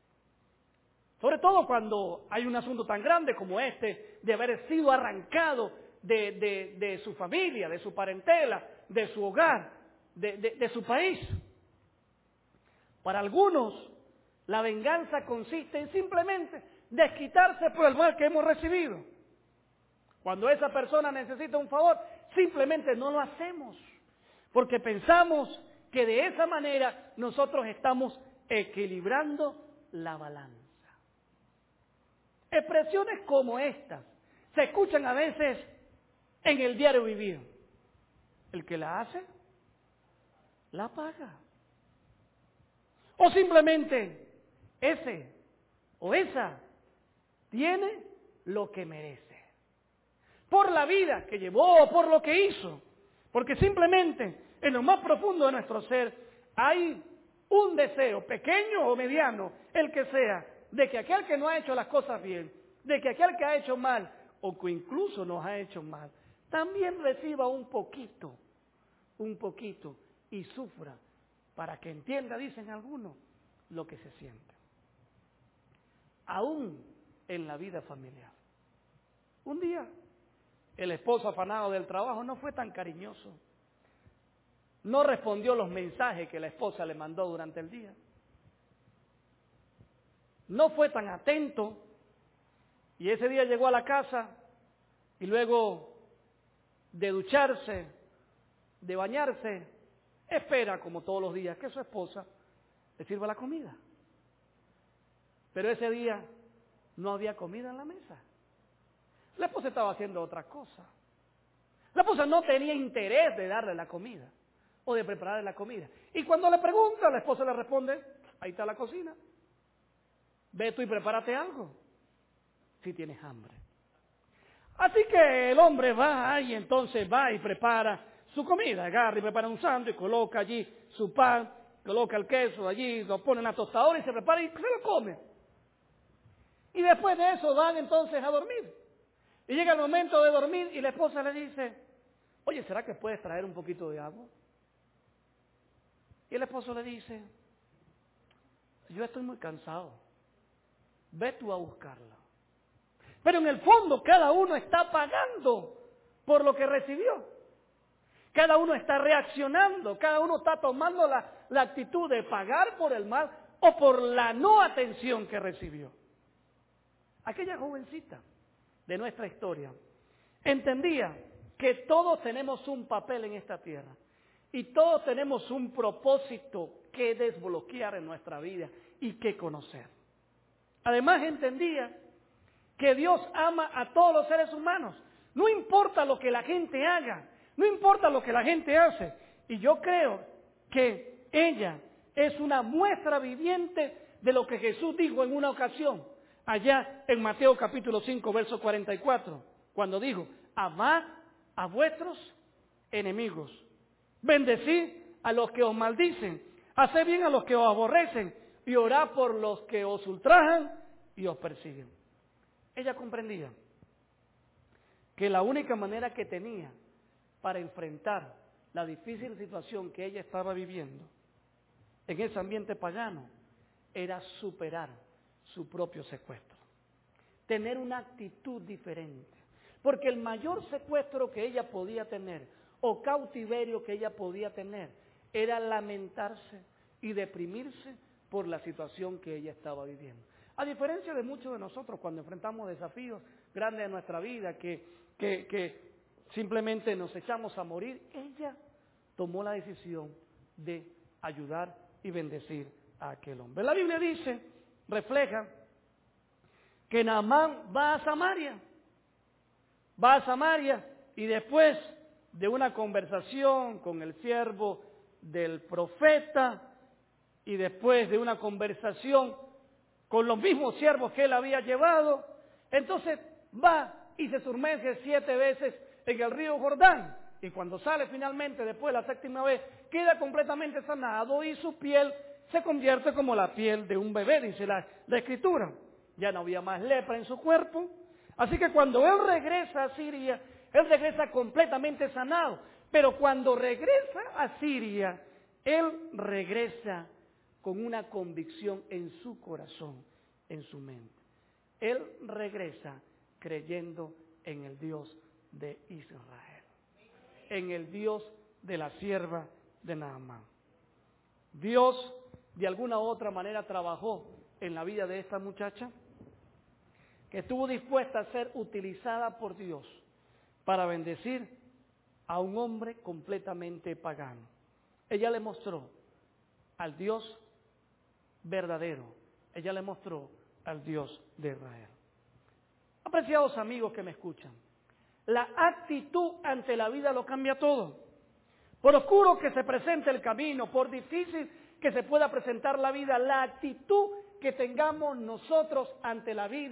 Speaker 7: Sobre todo cuando hay un asunto tan grande como este, de haber sido arrancado de su familia, de su parentela, de su hogar, de su país. Para algunos, la venganza consiste en simplemente desquitarse por el mal que hemos recibido. Cuando esa persona necesita un favor, simplemente no lo hacemos, porque pensamos que de esa manera nosotros estamos equilibrando la balanza. Expresiones como estas se escuchan a veces en el diario vivir. El que la hace, la paga. O simplemente ese o esa tiene lo que merece. Por la vida que llevó, por lo que hizo. Porque simplemente en lo más profundo de nuestro ser hay un deseo, pequeño o mediano, el que sea, de que aquel que no ha hecho las cosas bien, de que aquel que ha hecho mal, o que incluso nos ha hecho mal, también reciba un poquito, y sufra, para que entienda, dicen algunos, lo que se siente. Aún en la vida familiar. Un día, el esposo afanado del trabajo no fue tan cariñoso. No respondió los mensajes que la esposa le mandó durante el día. No fue tan atento. Y ese día llegó a la casa y luego de ducharse, de bañarse, espera como todos los días que su esposa le sirva la comida. Pero ese día no había comida en la mesa. La esposa estaba haciendo otra cosa. La esposa no tenía interés de darle la comida o de prepararle la comida. Y cuando le pregunta, la esposa le responde, ahí está la cocina. Ve tú y prepárate algo, si tienes hambre. Así que el hombre va y entonces va y prepara su comida. Agarra y prepara un sándwich, coloca allí su pan, coloca el queso allí, lo pone en la tostadora y se prepara y se lo come. Y después de eso van entonces a dormir. Y llega el momento de dormir y la esposa le dice, oye, ¿será que puedes traer un poquito de agua? Y el esposo le dice, yo estoy muy cansado, ve tú a buscarla. Pero en el fondo cada uno está pagando por lo que recibió. Cada uno está reaccionando, cada uno está tomando la actitud de pagar por el mal o por la no atención que recibió. Aquella jovencita de nuestra historia entendía que todos tenemos un papel en esta tierra y todos tenemos un propósito que desbloquear en nuestra vida y que conocer. Además entendía que Dios ama a todos los seres humanos. No importa lo que la gente haga, no importa lo que la gente hace. Y yo creo que ella es una muestra viviente de lo que Jesús dijo en una ocasión, allá en Mateo capítulo 5, verso 44, cuando dijo, amad a vuestros enemigos, bendecid a los que os maldicen, haced bien a los que os aborrecen y orad por los que os ultrajan y os persiguen. Ella comprendía que la única manera que tenía para enfrentar la difícil situación que ella estaba viviendo en ese ambiente pagano era superar su propio secuestro, tener una actitud diferente, porque el mayor secuestro que ella podía tener o cautiverio que ella podía tener era lamentarse y deprimirse por la situación que ella estaba viviendo. A diferencia de muchos de nosotros cuando enfrentamos desafíos grandes en nuestra vida que simplemente nos echamos a morir, ella tomó la decisión de ayudar y bendecir a aquel hombre. La Biblia dice, refleja, que Naamán va a Samaria y después de una conversación con el siervo del profeta y después de una conversación con los mismos siervos que él había llevado, entonces va y se sumerge 7 veces en el río Jordán. Y cuando sale finalmente, después la 7ª vez, queda completamente sanado y su piel se convierte como la piel de un bebé, dice la Escritura. Ya no había más lepra en su cuerpo. Así que cuando él regresa a Siria, él regresa completamente sanado. Pero cuando regresa a Siria, él regresa con una convicción en su corazón, en su mente. Él regresa creyendo en el Dios de Israel, en el Dios de la sierva de Naamán. Dios de alguna u otra manera trabajó en la vida de esta muchacha, que estuvo dispuesta a ser utilizada por Dios para bendecir a un hombre completamente pagano. Ella le mostró al Dios verdadero, ella le mostró al Dios de Israel. Apreciados amigos que me escuchan, la actitud ante la vida lo cambia todo. Por oscuro que se presente el camino, por difícil que se pueda presentar la vida, la actitud que tengamos nosotros ante la vida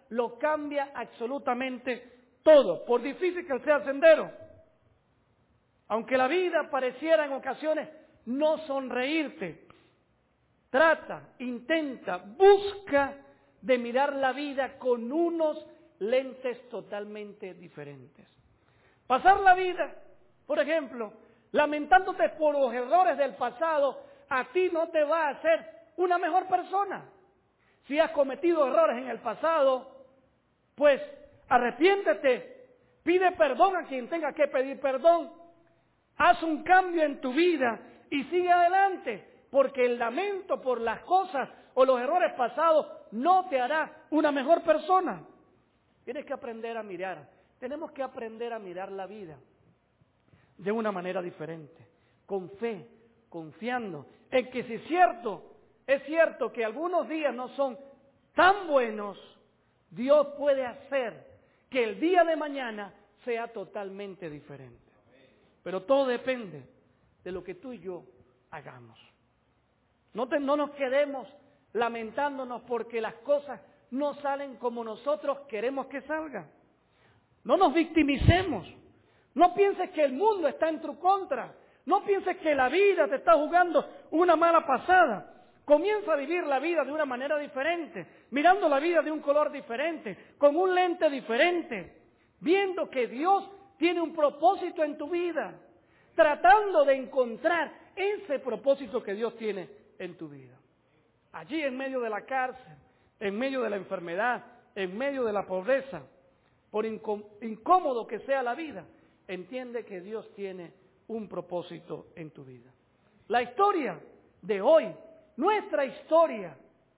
Speaker 7: lo cambia absolutamente todo, por difícil que sea el sendero. Aunque la vida pareciera en ocasiones no sonreírte, trata, intenta, busca de mirar la vida con unos lentes totalmente diferentes. Pasar la vida, por ejemplo, lamentándote por los errores del pasado, a ti no te va a hacer una mejor persona. Si has cometido errores en el pasado, pues arrepiéntete, pide perdón a quien tenga que pedir perdón, haz un cambio en tu vida y sigue adelante, porque el lamento por las cosas o los errores pasados no te hará una mejor persona. Tienes que aprender a mirar, tenemos que aprender a mirar la vida de una manera diferente, con fe, confiando en que si es cierto que algunos días no son tan buenos, Dios puede hacer que el día de mañana sea totalmente diferente. Pero todo depende de lo que tú y yo hagamos. No nos quedemos lamentándonos porque las cosas no salen como nosotros queremos que salgan. No nos victimicemos. No pienses que el mundo está en tu contra. No pienses que la vida te está jugando una mala pasada. Comienza a vivir la vida de una manera diferente, mirando la vida de un color diferente, con un lente diferente, viendo que Dios tiene un propósito en tu vida, tratando de encontrar ese propósito que Dios tiene en tu vida. Allí en medio de la cárcel, en medio de la enfermedad, en medio de la pobreza, por incómodo que sea la vida, entiende que Dios tiene un propósito en tu vida. La historia de hoy, nuestra historia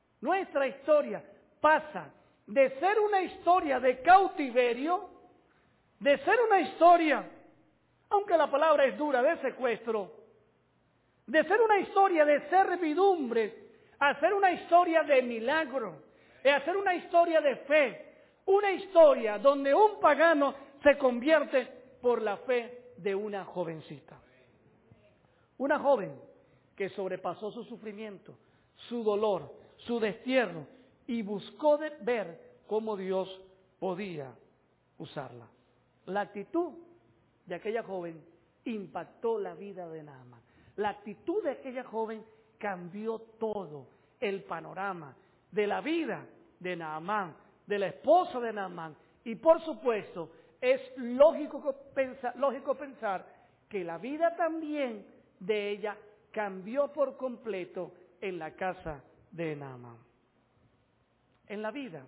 Speaker 7: pasa de ser una historia de cautiverio, de ser una historia, aunque la palabra es dura, de secuestro, de ser una historia de servidumbre, a ser una historia de milagro, a ser una historia de fe, una historia donde un pagano se convierte por la fe de una jovencita. Una joven que sobrepasó su sufrimiento, su dolor, su destierro y buscó ver cómo Dios podía usarla. La actitud de aquella joven impactó la vida de Naamán. La actitud de aquella joven cambió todo el panorama de la vida de Naamán, de la esposa de Naamán. Y por supuesto, es lógico pensar que la vida también de ella cambió por completo en la casa de Naamán. En la vida,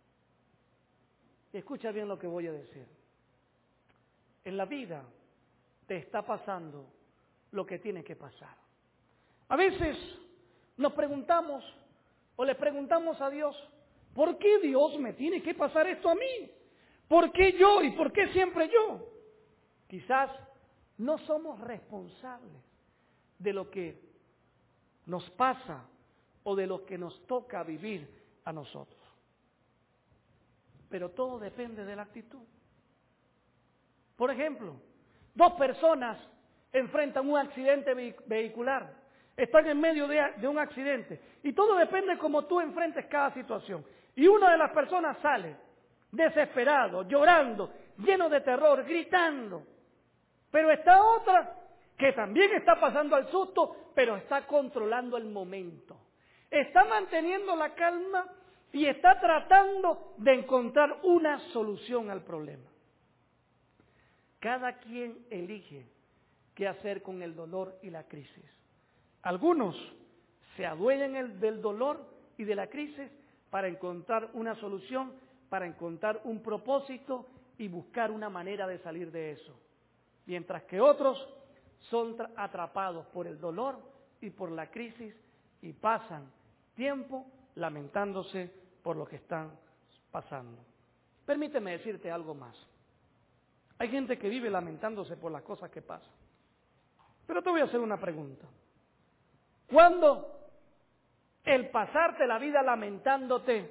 Speaker 7: escucha bien lo que voy a decir, en la vida te está pasando lo que tiene que pasar. A veces nos preguntamos o le preguntamos a Dios, ¿por qué Dios me tiene que pasar esto a mí? ¿Por qué yo y por qué siempre yo? Quizás no somos responsables de lo que nos pasa o de lo que nos toca vivir a nosotros. Pero todo depende de la actitud. Por ejemplo, dos personas enfrentan un accidente vehicular, están en medio de un accidente y todo depende de cómo tú enfrentes cada situación. Y una de las personas sale desesperado, llorando, lleno de terror, gritando. Pero está otra que también está pasando al susto, pero está controlando el momento. Está manteniendo la calma y está tratando de encontrar una solución al problema. Cada quien elige qué hacer con el dolor y la crisis. Algunos se adueñan del dolor y de la crisis para encontrar una solución, para encontrar un propósito y buscar una manera de salir de eso. Mientras que otros son atrapados por el dolor y por la crisis y pasan tiempo lamentándose por lo que están pasando. Permíteme decirte algo más. Hay gente que vive lamentándose por las cosas que pasan. Pero te voy a hacer una pregunta. ¿Cuándo el pasarte la vida lamentándote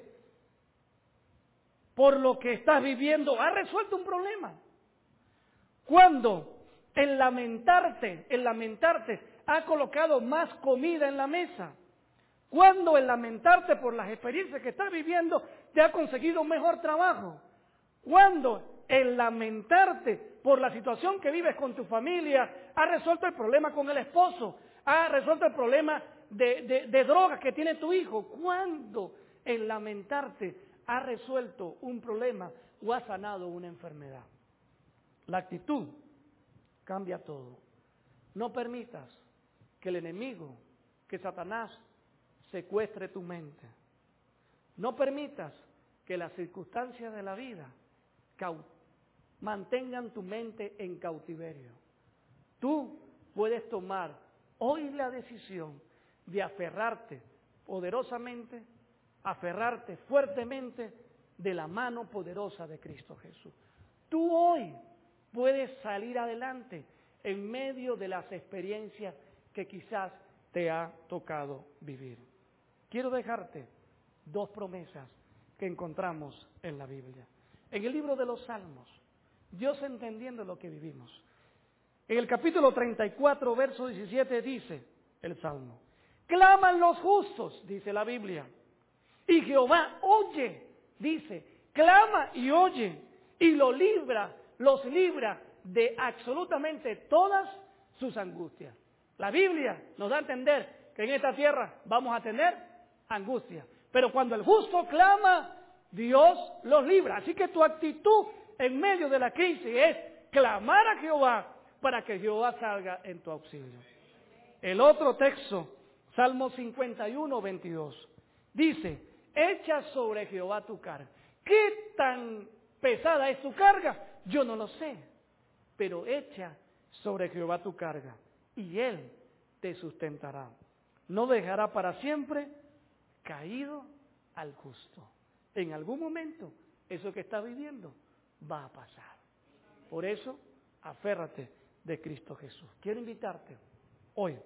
Speaker 7: por lo que estás viviendo ha resuelto un problema? ¿Cuándo el lamentarte ha colocado más comida en la mesa? ¿Cuándo el lamentarte por las experiencias que estás viviendo te ha conseguido un mejor trabajo? ¿Cuándo el lamentarte por la situación que vives con tu familia ha resuelto el problema con el esposo? ¿Ha resuelto el problema de drogas que tiene tu hijo? ¿Cuándo el lamentarte ha resuelto un problema o ha sanado una enfermedad? La actitud cambia todo. No permitas que el enemigo, que Satanás, secuestre tu mente. No permitas que las circunstancias de la vida mantengan tu mente en cautiverio. Tú puedes tomar hoy la decisión de aferrarte poderosamente, aferrarte fuertemente de la mano poderosa de Cristo Jesús. Tú hoy puedes salir adelante en medio de las experiencias que quizás te ha tocado vivir. Quiero dejarte dos promesas que encontramos en la Biblia. En el libro de los Salmos, Dios entendiendo lo que vivimos. En el capítulo 34, verso 17 dice el Salmo: claman los justos, dice la Biblia, y Jehová oye, dice, clama y oye, y los libra de absolutamente todas sus angustias. La Biblia nos da a entender que en esta tierra vamos a tener angustia, pero cuando el justo clama, Dios los libra. Así que tu actitud en medio de la crisis es clamar a Jehová para que Jehová salga en tu auxilio. El otro texto, Salmo 51, 22, dice: echa sobre Jehová tu carga. ¿Qué tan pesada es tu carga? Yo no lo sé, pero echa sobre Jehová tu carga y Él te sustentará. No dejará para siempre caído al justo. En algún momento, eso que estás viviendo va a pasar. Por eso, aférrate de Cristo Jesús. Quiero invitarte hoy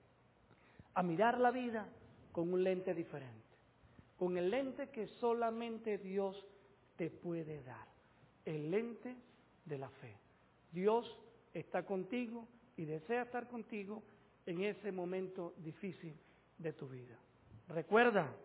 Speaker 7: a mirar la vida con un lente diferente, con el lente que solamente Dios te puede dar, el lente de la fe. Dios está contigo y desea estar contigo en ese momento difícil de tu vida. Recuerda,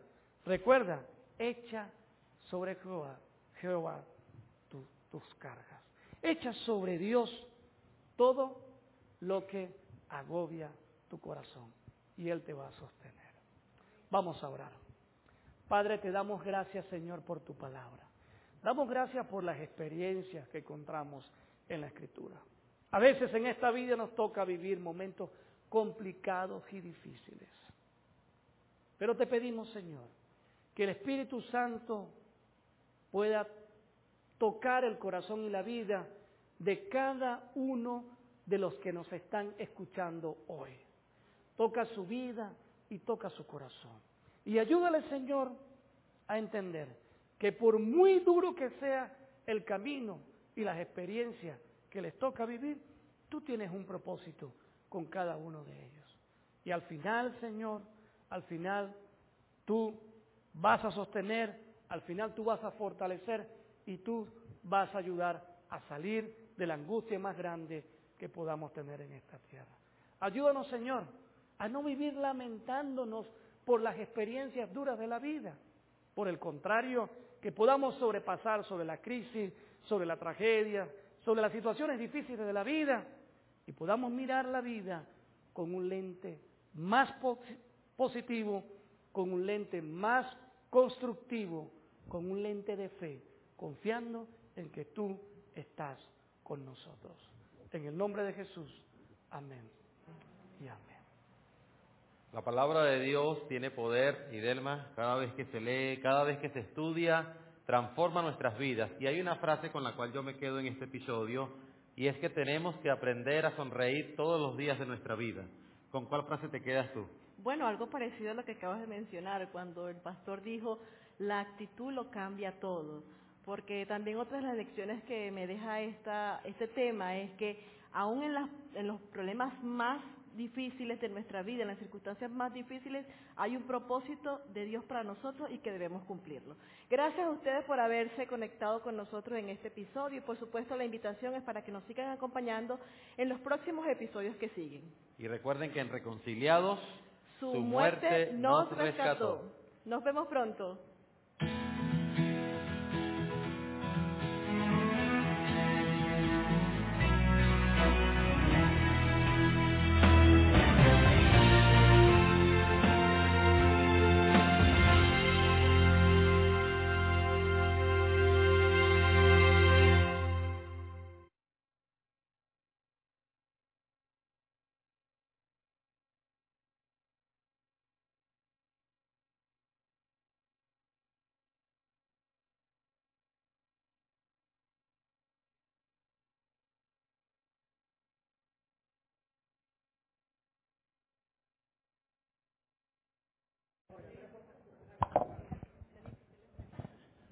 Speaker 7: echa sobre Jehová tus cargas. Echa sobre Dios todo lo que agobia tu corazón y Él te va a sostener. Vamos a orar. Padre, te damos gracias, Señor, por tu palabra. Damos gracias por las experiencias que encontramos en la Escritura. A veces en esta vida nos toca vivir momentos complicados y difíciles. Pero te pedimos, Señor, que el Espíritu Santo pueda tocar el corazón y la vida de cada uno de los que nos están escuchando hoy. Toca su vida y toca su corazón. Y ayúdale, Señor, a entender que por muy duro que sea el camino y las experiencias que les toca vivir, tú tienes un propósito con cada uno de ellos. Y al final, Señor, al final tú vas a sostener, al final tú vas a fortalecer y tú vas a ayudar a salir de la angustia más grande que podamos tener en esta tierra. Ayúdanos, Señor, a no vivir lamentándonos por las experiencias duras de la vida. Por el contrario, que podamos sobrepasar sobre la crisis, sobre la tragedia, sobre las situaciones difíciles de la vida y podamos mirar la vida con un lente más positivo, con un lente más constructivo, con un lente de fe, confiando en que tú estás con nosotros. En el nombre de Jesús, amén y amén.
Speaker 2: La palabra de Dios tiene poder, Idelma, cada vez que se lee, cada vez que se estudia, transforma nuestras vidas. Y hay una frase con la cual yo me quedo en este episodio, y es que tenemos que aprender a sonreír todos los días de nuestra vida. ¿Con cuál frase te quedas tú?
Speaker 1: Bueno, algo parecido a lo que acabas de mencionar, cuando el pastor dijo, la actitud lo cambia todo. Porque también otra de las lecciones que me deja este tema es que aún en los problemas más difíciles de nuestra vida, en las circunstancias más difíciles, hay un propósito de Dios para nosotros y que debemos cumplirlo. Gracias a ustedes por haberse conectado con nosotros en este episodio y por supuesto la invitación es para que nos sigan acompañando en los próximos episodios que siguen.
Speaker 2: Y recuerden que en Reconciliados
Speaker 1: Su muerte nos rescató. Nos vemos pronto.